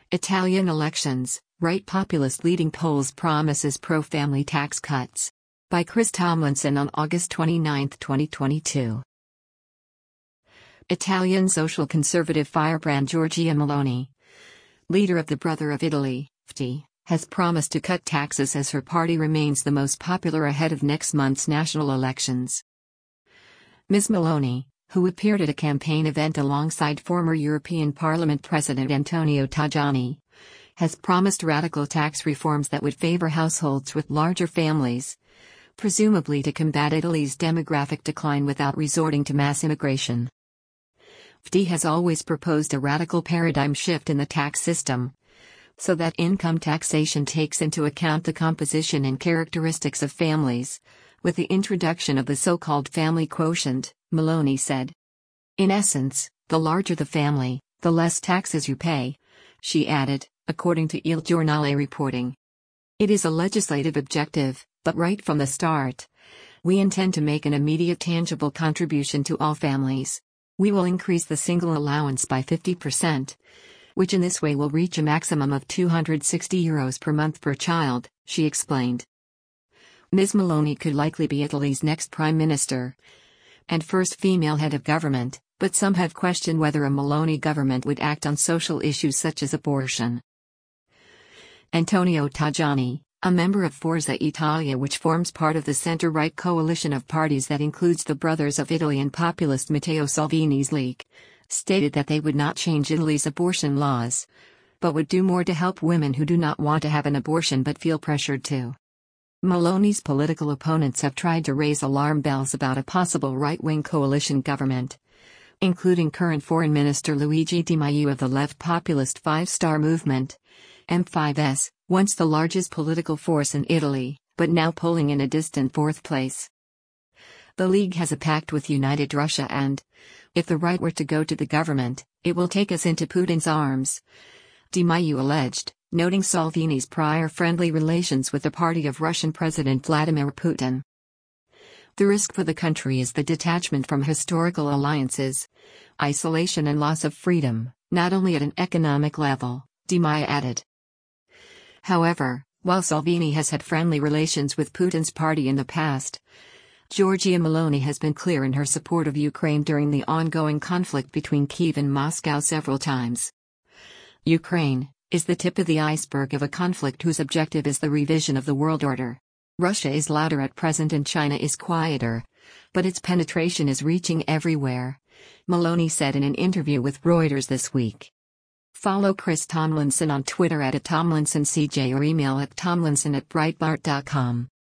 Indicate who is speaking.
Speaker 1: Italian elections, right populist leading polls promises pro-family tax cuts. By Chris Tomlinson on August 29, 2022. Italian social conservative firebrand Giorgia Meloni, leader of the Brother of Italy, FTI, has promised to cut taxes as her party remains the most popular ahead of next month's national elections. Ms. Meloni, who appeared at a campaign event alongside former European Parliament President Antonio Tajani, has promised radical tax reforms that would favor households with larger families, presumably to combat Italy's demographic decline without resorting to mass immigration. FTI has always proposed a radical paradigm shift in the tax system, so that income taxation takes into account the composition and characteristics of families, with the introduction of the so-called family quotient, Meloni said. In essence, the larger the family, the less taxes you pay, she added, according to Il Giornale reporting. It is a legislative objective, but right from the start, we intend to make an immediate tangible contribution to all families. We will increase the single allowance by 50%, which in this way will reach a maximum of €260 per month per child, she explained. Ms. Meloni could likely be Italy's next prime minister and first female head of government, but some have questioned whether a Meloni government would act on social issues such as abortion. Antonio Tajani, a member of Forza Italia, which forms part of the center-right coalition of parties that includes the Brothers of Italy and populist Matteo Salvini's League, stated that they would not change Italy's abortion laws, but would do more to help women who do not want to have an abortion but feel pressured to. Meloni's political opponents have tried to raise alarm bells about a possible right-wing coalition government, including current Foreign Minister Luigi Di Maio of the left populist Five Star Movement, M5S, once the largest political force in Italy, but now polling in a distant fourth place. The League has a pact with United Russia and, if the right were to go to the government, it will take us into Putin's arms, Di Maio alleged, noting Salvini's prior friendly relations with the party of Russian President Vladimir Putin. The risk for the country is the detachment from historical alliances, isolation and loss of freedom, not only at an economic level, Di Maio added. However, while Salvini has had friendly relations with Putin's party in the past, Giorgia Meloni has been clear in her support of Ukraine during the ongoing conflict between Kyiv and Moscow several times. Ukraine is the tip of the iceberg of a conflict whose objective is the revision of the world order. Russia is louder at present and China is quieter, but its penetration is reaching everywhere, Meloni said in an interview with Reuters this week. Follow Chris Tomlinson on Twitter @TomlinsonCJ or email at tomlinson@breitbart.com.